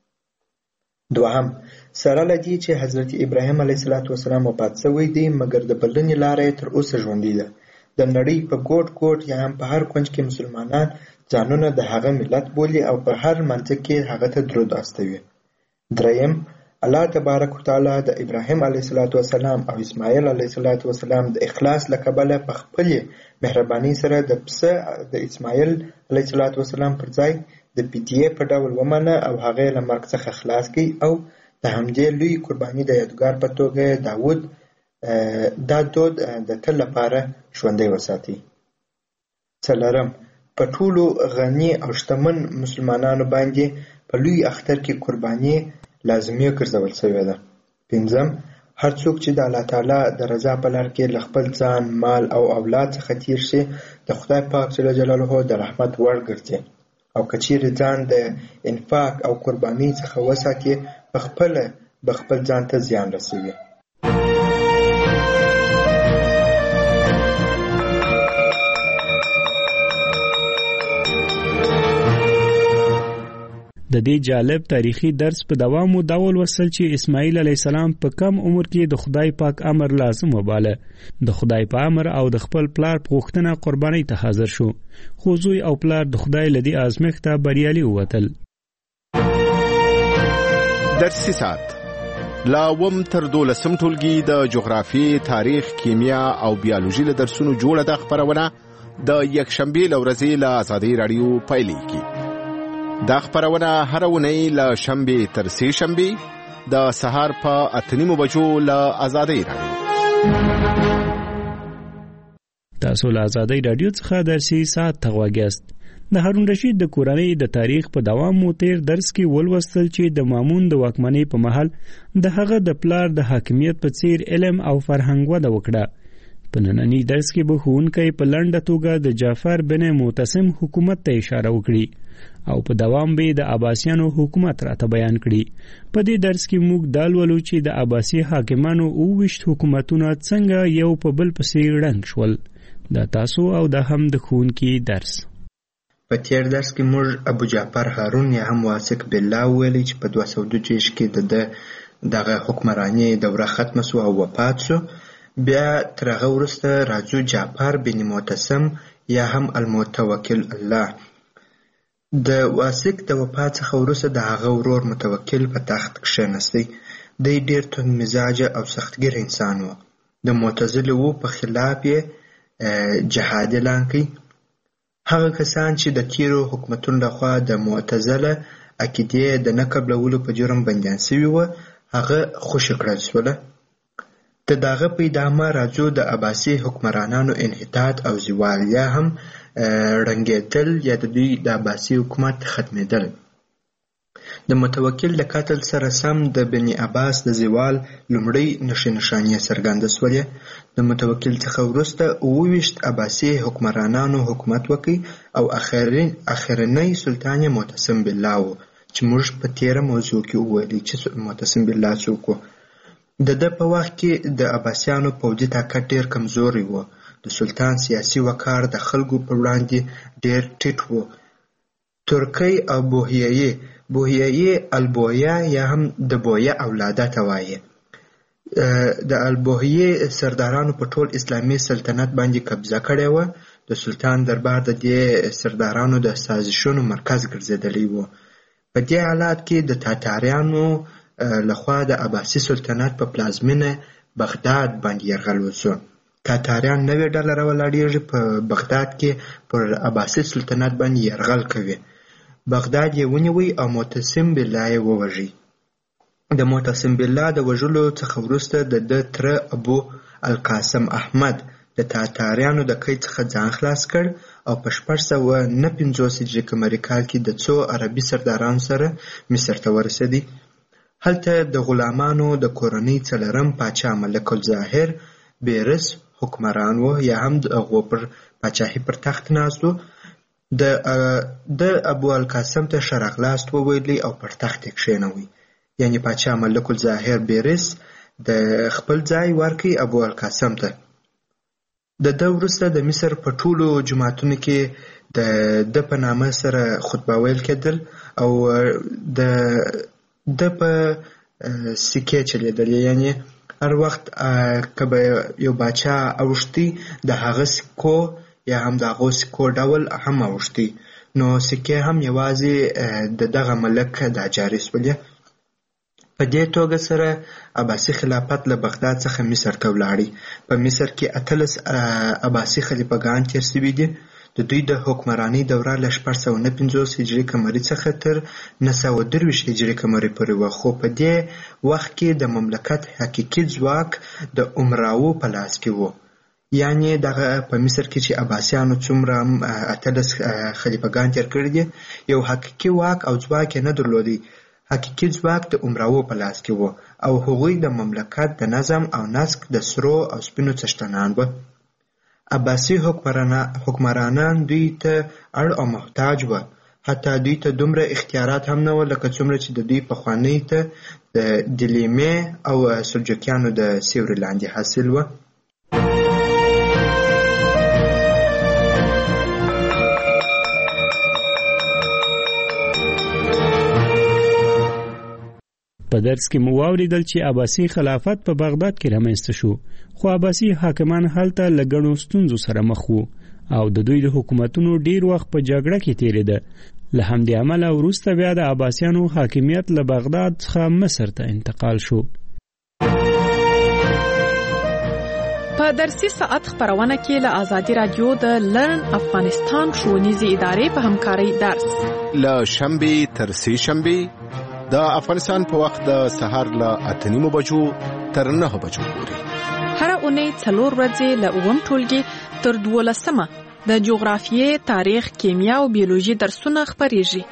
دوهم، سره له دې چې حضرت ابراهیم علیه السلام وفات شوی دی، مګر د بلنې لاره تر اوسه ژوندۍ ده. د نړۍ په ګوټ ګوټ یا هم په هر کونج کې مسلمانان ځانونه د هغه ملت بولي او په هر منځ کې هغه ته درود استوي. دریم، الله تبارک وتعالی د ابراهیم علیه السلام او اسماعیل علیه السلام د اخلاص له کبله په خپل مهرباني سره د پسه د اسماعیل علیه السلام پر ځای د فدیې په ډول ومنه او هغه له مرګ څخه خلاص کړي او د همدې لوی قرباني د یادګار په توګه دا دود د تل لپاره ژوندی وساتي. څلورم، په ټولو غني او شتمن مسلمانانو باندې په لوی اختر کې قرباني لازمي ګرځول شوې ده. پنځم، هر څوک چې د الله تعالی د رضا په لار کې له خپل ځان، مال او اولاد څخه تیر شي د خدای پاک جل جلاله د رحمت وړ ګرځي او که چیرې ځان د انفاق او قرباني څخه وساتي به خپل ځان ته زیان رسوي. د دې جالب تاریخي درس په دوام دا ولوستل چې اسماعیل علیه السلام په کم عمر کې د خدای پاک امر لازم وباله. د خدای په امر او د خپل پلار په غوښتنه قربانۍ ته حاضر شو، خو زوی او پلار د خدای له دې ازمېښته بریالي ووتل. درسي ساعت لا وم تر 12 ټولګي د جغرافي، تاریخ، کیمیا او بیولوژي له درسونو جوړه د خبرونه د یکشنبه لورځي له آزادۍ رادیو پایلیږي. دا خبرونه هر ونی له شنبه تر سه شنبه د سهار په 8:30 بجو له آزادۍ رادیو. تاسو له آزادۍ رادیو څخه درسي ساعت تغواګیاست. د هارون رشید د کورنۍ د تاریخ په دوام مو تیر درس کې ولوستل چې د مامون د واکمنۍ په محل د هغه د پلار د حاکمیت په څیر علم او فرهنګ وده وکړه. په نننی درس کې به ښوونکی په لنډه توګه د جعفر بن معتصم حکومت ته اشاره وکړي او په دوام به د عباسیانو حکومت راته بیان کړي. په دې درس کې موږ دا لولو چې د عباسی حاکمانو 28 حکومتونه څنګه یو په بل پسې ړنګ شول. دا تاسو او دا هم د ښوونکي درس. په تیر درس کې موږ ابو جعفر هارون یا هم واثق بالله ویلي چې په 226 کې دغه حکمرانی دوره ختمه شو او وفات شو. بیا تر هغه وروسته راځو جعفر بن معتصم یا هم المتوکل الله. د واثق د وفات څخه وروسته د هغه ورور متوکل په تخت کښېنستی. دی ډېر توند مزاجه او سختګیر انسان و. د معتزلو په خلاف یې جهاد اعلان کړ. هغه کسان چې د تیرو حکومتونو لخوا د معتزله عقیدې د نه قبلولو په جرم بندیان شوي وه هغه خوشي کړل شوله. د دغه په ادامه راځو د عباسي حکمرانانو انحطاط او زوال یا هم ړنګېدل یا د دوی د عباسي حکومت ختمېدل. د متوکل د قتل سره سم د بني عباس د زوال لومړۍ نښې نښانې څرګنده شولې. د متوکل څخه وروسته 28 عباسي حکمرانانو حکومت وکړ او اخرنی سلطان معتصم بالله و چې موږ په تیره موضوع کې وویلي چې معتصم بالله څوک و. د ده په وخت کې د عباسیانو پوځي طاقت ډېر کمزوری و. د سلطان سیاسي وقار د خلکو په وړاندې ډېر ټیټ و. ترکی او بوهیه البویه یا هم د بویه اولاده ته وایي. د البوهیه سردارانو په ټول اسلامي سلطنت باندې قبضه کړې وه. د سلطان دربار د دې سردارانو د سازشونو مرکز ګرځېدلی و. په دې حالات کې د تاتاریانو لخوا د عباسي سلطنت په پلازمینه بغداد باندې یرغل وشو. تاتاریان نوې ډله راولاړېږي په بغداد کې پر عباسي سلطنت باندې یرغل کوي. بغداد یې ونیوی او معتصم بالله یې ووژي. د معتصم بالله د وژلو څخه وروسته د ده تره ابو القاسم احمد د تاتاریانو د قید څخه ځان خلاص کړ او په 1659 هجري قمري کال کې د څو عربي سردارانو سره مصر ته ورسېدی. هلته د غلامانو د کورنۍ څلرم پاچا ملک الظاهر بیرس حکمران و یا هم د هغو پر پاچاهي پر تخت ناست و. د ابو القاسم ته ښه راغلاست وویلی او پر تخت یې کښېنوی. یعنې پاچا ملک الظاهر بیرس د خپل ځای ورکړي ابو القاسم ته. د ده وروسته د مصر په ټولو جوماتونو کې د ده په نامه سره خطبه ویل کېدل او د په سکې چلیدلې. یعنې هر وخت که به یو باچا اوښتي د هغه سکو یا هم د هغو سکو ډول هم اوښتي، نو سکې هم یوازې د دغه ملک دا جاري شولې. په دې توګه سره عباسي خلافت له بغداد څخه مصر ته ولاړی. په مصر کې 18 عباسي خلیفګان تیر شوي دي. د دوی د حکمرانۍ دوره له 1459 هجري قمري څخه تر 923 هجري قمري پورې وه، خو په دې وخت کې د مملکت حقیقي ځواک د امراو په لاس کې و. یعنې دغه په مصر کې چې عباسیانو څومره 18 خلیفګان تیر کړي دي، یو حقیقي واک او ځواک یې نه درلودی. حقیقي ځواک د امراو په لاس کې و او هغوی د مملکت د نظم او نسق د سرو او سپینو څښتنان وه. عباسي حکمرانان دوی ته اړ او محتاج وه. حتی دوی ته دومره اختیارات هم نه وه لکه څومره چې د دوی پخوانۍ ته د دیلمیې او سلجوکیانو د سیوري لاندې حاصل وه. په درس کې مو واوریدل چې عباسي خلافت په بغداد کې رامنځته شو، خو عباسي حاکمان هلته له ګڼو ستونزو سره مخ وو او د دوی د حکومتونو ډیر وخت په جګړه کې تیریده. له همدې امله وروسته بیا د عباسیانو حاکمیت له بغداد څخه مصر ته انتقال شو. په درسي ساعت خبرونه کې له آزادي رادیو د لرن افغانستان ښوونیزې ادارې په همکارۍ درس له شنبې تر سې شنبې د افغانستان په وخت د سهار له 8:30 بجو تر 9 بجو پورې. هر اونۍ 4 ورځې له 9 ټولګي تر 12 د جغرافیې، تاریخ، کیمیا او بیولوژي درسونه خبرېږي.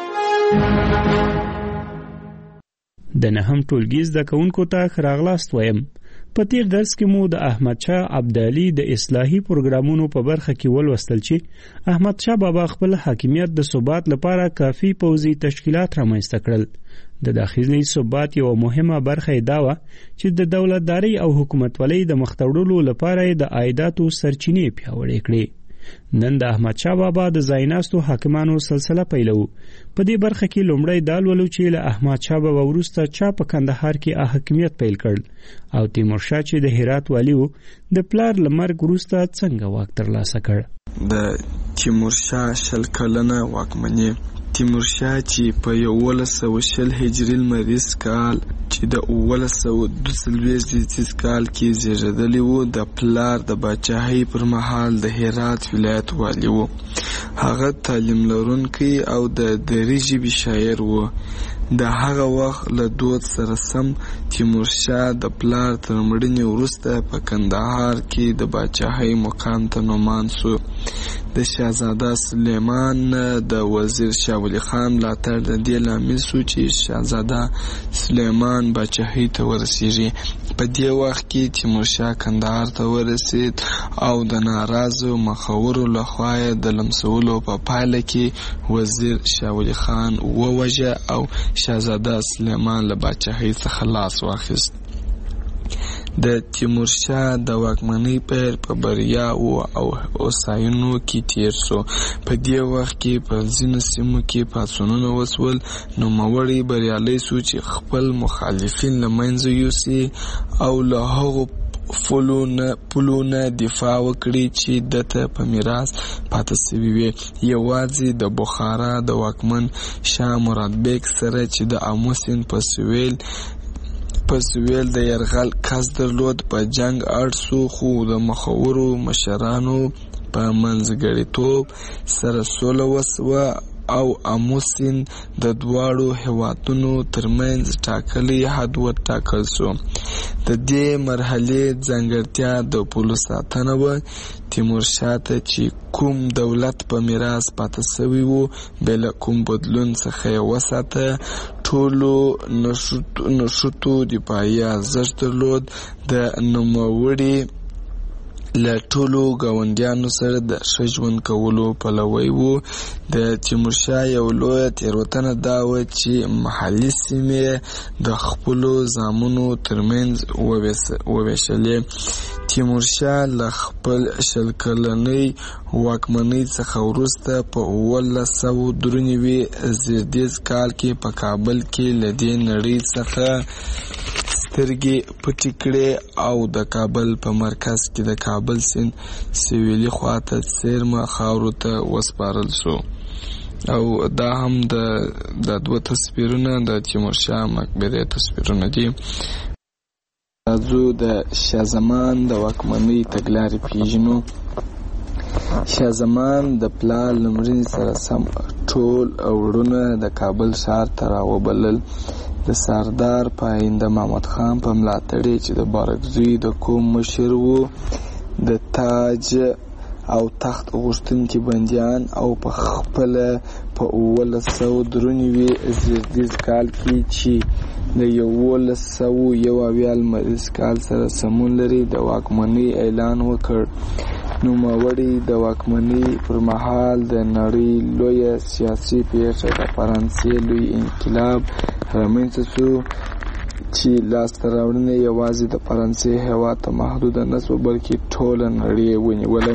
د 9 ټولګي زده کوونکو ته ښه راغلاست وایم. په تیر درس کې مو د احمد شاه ابدالي د اصلاحي پروګرامونو په برخه کې ولوستل چې احمد شاه بابا خپل حاکمیت د ثبات لپاره کافي پوځي تشکیلات رامنځته کړل. د داخلي ثبات یو مهمه برخه دا و چې د دولتداري او حکومتولۍ د مخته وړلو لپاره د عایداتو سرچینې پیاوړې کړې. نن د احمد شاه بابا د ځایناستو حاکمانو سلسله پیلو. په دې برخه کې لومړی دا لولو چې له احمد شاه بابا وروسته چا په کندهار کې حاکمیت پیل کړ او تیمور شاه چې د هرات والی و د پلار له مرګ وروسته څنګه واک ترلاسه کړ. د تیمور شاه 20 کلنه واکمني. تیمور شاه چې په 1120 هجري لمریز کال چې د 1142 کال کې زیږیدلی و، د پلار د باچاهۍ پر مهال د هرات ولایت والی و. هغه تعلیم لرونکی او د دري ژبې شاعر و. د هغه وخت له دود سره سم تیمور شاه د پلار تر مړینې وروسته په کندهار کې د باچاهۍ مقام ته نومان شو. د شاهزاده سلیمان د وزیر شاه ولی خان ملاتړ د دې لامل شو چې شاهزاده سلیمان باچاهۍ ته ورسیږي. په دې وخت کې تیمور شاه کندهار ته ورسید او د ناراضو مخورو لخوا د لمسولو په پایله کې وزیر شاه ولی خان ووژه او شاهزاده سلیمان له باچاهۍ څخه لاس واخیست. د تیمور شاه د واکمنۍ پیر په بریا او اوساینو کې تیر شو. په دې وخت کې په ځینو سیمو کې پاڅونونه وسول. نوموړی بریالی شو چې خپل مخالفین له منځه یوسي او له هغو پولونه دفاع وکړي چې دته په میراث پاتې شوي وي. یوازې د بخارا د واکمن شاه مراد بیگ سره چې د آمو سیند په سویل د یرغل کس درلود په جنگ اړ سو، خو د مخورو مشرانو په منځګړیتوب سره سوله وسوه او آمو سیند د دواړو هیوادونو ترمنځ ټاکلی حد وټاکل سو. د دې مرحلې ځانګړتیا د پولو ساتنه وه. تیمورشاه ته چې کوم دولت په میراث پاتې شوی و بې له کوم بدلون څخه یې وساته. ټولو نښتو دفاعي ارزښت درلود. د نوموړي له ټولو ګاونډیانو سره د ښه ژوند کولو پلوی و. د تیمورشاه یو لویه تېروتنه دا وه چې محلي سیمې د خپلو زامنو ترمنځ وویشلې. تیمورشاه له خپل 20 کلنۍ واکمنۍ څخه وروسته په 1993 زیږدیز کال کې په کابل کې له دې نړۍ څخه سترګې پټې کړې او د کابل په مرکز کې د کابل سیند سویلي خواته څیرمه خاورو ته وسپارل شو. او دا هم د 2 تصویرونه د تیمورشاه مقبرې تصویرونه دي. راځو د شاه زمان د واکمنۍ تګلارې پیژنو. شاه زمان د پلار لمرین سره سم ټول وروڼه د کابل ښار ته راوبلل. د سردار پاینده محمد خان په ملاتړ چې د بارکزوی د کوم مشر و، د تاج او تخت غوښتونکي بندیان او په خپل په 1993 زیږدیز کال کې چې د 1901 لمریز کال سره سمون لري د واکمنۍ اعلان وکړ. نوموړي د واکمنۍ پر مهال د نړۍ لویه سیاسي پیښه د فرانسې لوی انقلاب رامنځته شو چې لاسته راوړنې یوازې د فرانسې هېواد ته محدوده نه شوه بلکې ټوله نړۍ ونیوله.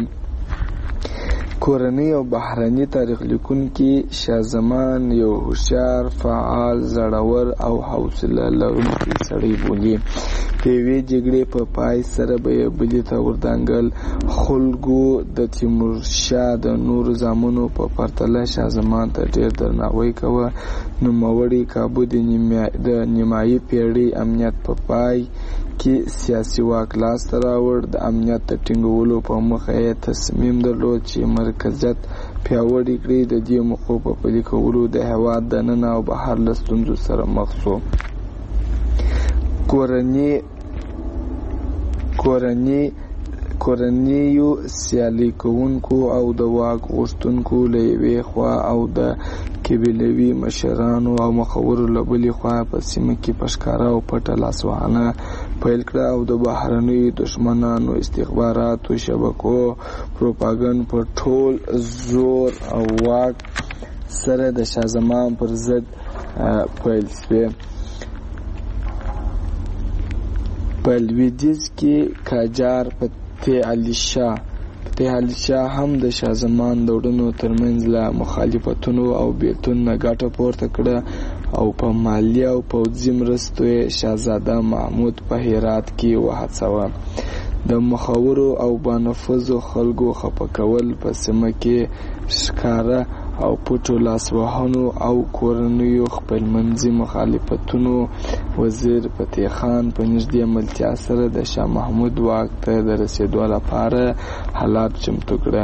کورنۍ او بهرني تاریخ لیکونکي شاه زمان یو هوښیار، فعال، زړور او حوصله لرونکی سړی بولي. د یوې جګړې په پای سره به یې بلې ته وردانګل. خلکو د تیمورشاه د نورو زامنو په پرتله شاه زمان ته ډېر درناوی کوه. نوموړي کابو د نیمایي پېړۍ امنیت په پای کې سیاسي واک لاسته راوړ. د امنیت د ټینګولو په موخه یې تصمیم درلود چې مرکزیت پیاوړی کړي. د دې موخو په پلي کولو د هېواد دننه او بهر له ستونزو سره مخ شو. کورنیو سیالي کوونکو او د واک غوښتونکو له یوې خوا او د قبیلوي مشرانو او مخورو له بلې خوا په سیمه کې په ښکاره او پټه لاسوهنه پیل کړه او د بهرنیو دښمنانو استخباراتو شبکو پروپاګند په ټول زور او واک سره د شاه زمان پر ضد پیل شوې. په لویدیځ کې قاجار فتح علي شاه هم د شاه زمان د وروڼو ترمنځ له مخالفتونو او بیلتون نه ګټه پورته کړه او په مالي او پوځي مرستو یې شاهزاده محمود په هرات کې وهڅاوه. د مخورو او بانفوذو خلکو خفه کول په سیمه کې ښکاره او پټو لاسوهنو او کورنیو خپلمنځي مخالفتونو وزیر فتح خان په نږدې ملتیا سره د شاه محمود واک ته د رسېدو لپاره حالات چمتو کړه.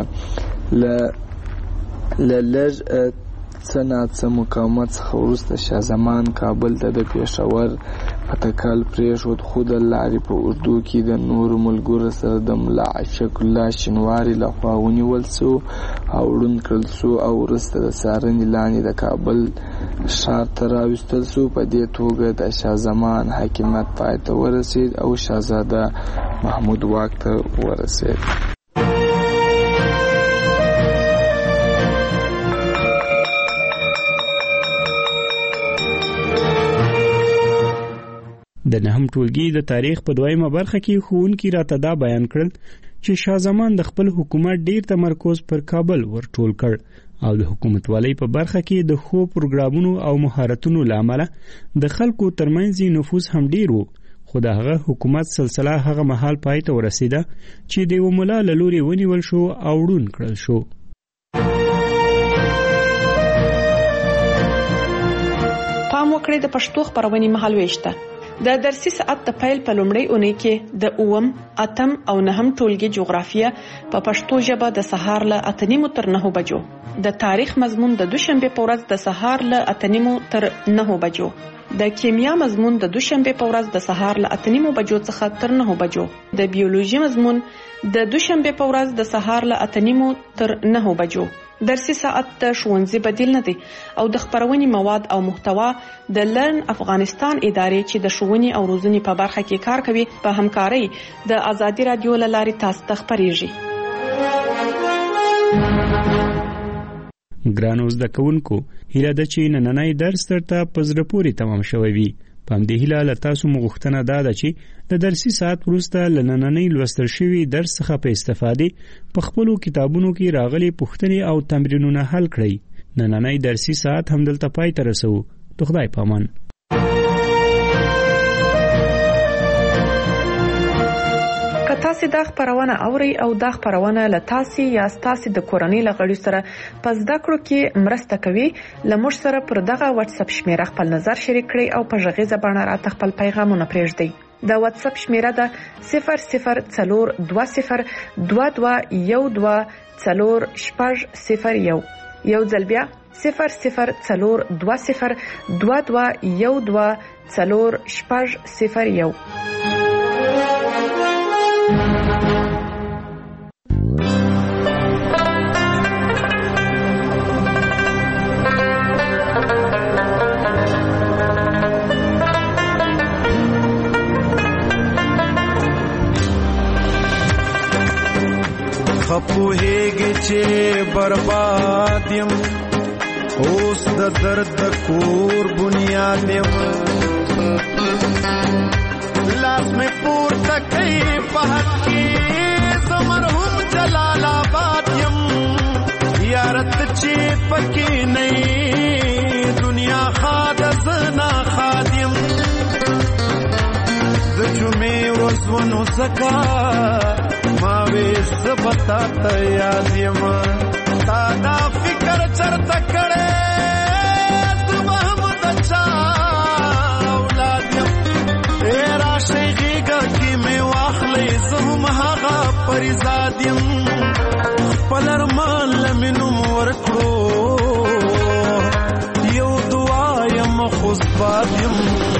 له لږ څه ناڅه مقاومت څخه وروسته شاه زمان کابل ته د پېښور پتکل پرېښود، خو د لارې په اوږدو کې د نورو ملګرو سره د ملا عاشق الله شینواري لخوا ونیول شو او ړوند کړل شو او وروسته د څارنې لاندې د کابل ښار ته راوستل شو. په دې توګه د شاه زمان حاکمیت پای ته ورسېد او شاهزاده محمود واک ته ورسېد. د نهم ټولګي د تاریخ په 2مه برخه کې ښوونکي راته دا بیان کړل چې شاه زمان د خپل حکومت ډیر تمرکز پر کابل ورټول کړ او د حکومتوالۍ په برخه کې د ښو پروګرامونو او مهارتونو له امله د خلکو ترمنځ نفوذ هم ډیر و، خو د هغه حکومت سلسله هغه مهال پای ته ورسیده چې د یو ملا له لوري ونیول شو او ړوند کړل شو. پام وکړئ د پښتو خبرونې مهالويشته د درسي ساعت د پیل په لومړۍ اونۍ کې د 8 او 9 ټولګي جغرافیه په پښتو ژبه د سهار له 8:30 تر 9 بجو، د تاریخ مضمون د دوشنبه په ورځ د سهار له 8:30 تر 9 بجو، د کیمیا مضمون د دوشنبه په ورځ د سهار له 8:30 بجو څخه تر 9 بجو، د بیولوژي مضمون د دوشنبه په ورځ د سهار له 8:30 تر 9 بجو. درسي ساعت د ښوونځي بدیل نه دی او د خبرونې مواد او محتوا د لرن افغانستان ادارې چې د ښوونې او روزنې په برخه کې کار کوي په همکارۍ د آزادي رادیو له لارې تاسو ته خبرېږي. ګرانو زده کوونکو، هیله ده چې نننی درس درته په زړه پورې تمام شوی وي. په همدې هیله له تاسو مو غوښتنه ده چې د درسي ساعت وروسته له نننۍ لوستل شوي درس څخه په استفادې په خپلو کتابونو کې راغلي پوښتنې او تمرینونه حل کړئ. نننۍ درسي ساعت همدلته پای ته رسوو. ته خدای پامان. که تاسو دا خبرونه اورئ او دا خبرونه له تاسو یا تاسو د کورنۍ لغړي سره په زده کړو کې مرسته کوي، لمر سره پر دغه واتس اپ شمیره خپل نظر شریک کړئ او په ژغیزه باندې راته خپل پیغامونه پرېږدئ. د واتس اپ شمیره ده 004212124001. یو ځل بیا 004212124001. خپوهیږي چې برباد یم، اوس د درد کور بنیاد یم، لاس مې پورته کوي په حق کې زه مرحوم جلال آباد یم، یارت چې پکې نه دنیا خاد زنا خادم، د جمعې ورځ ونو زکا ما وې زبتا ته یاد یم، تا دا فکر چرته کړې زما هم د چا اولاد یم، راشئ غېږه کې مې واخلئ زه هم هغه پریزاد یم، خپل ارمان له مې نوم ورکړو یو دعا یم خوشباد یم.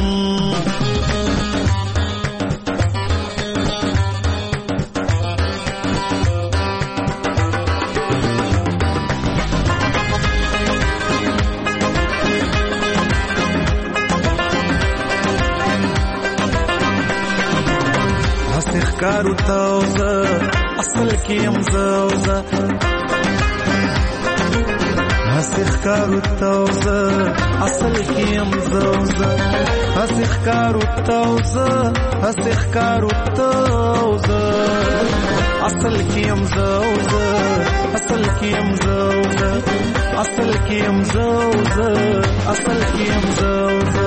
کارو تاوزه اصل کې امزوزه هسخ کارو تاوزه اصل کې امزوزه هسخ کارو تاوزه هسخ کارو تاوزه اصل کې امزوزه اصل کې امزوزه اصل کې امزوزه اصل کې امزوزه.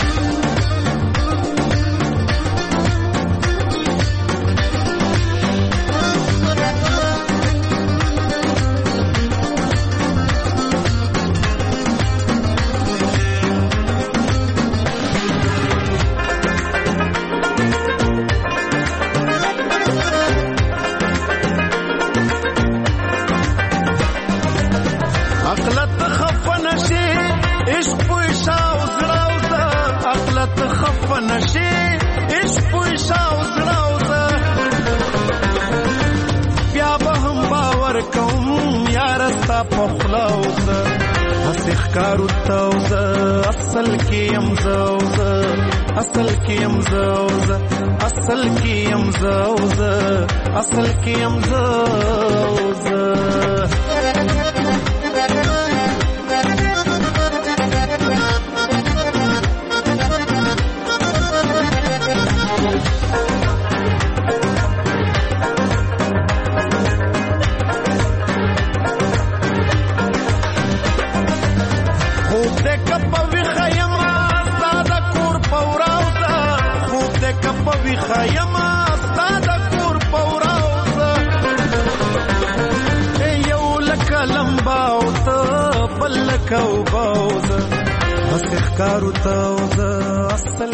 کارو تاوزه اصل کې امزوزه اصل کې امزوزه اصل کې امزوزه اصل کې امزوزه. کارو ته د اصل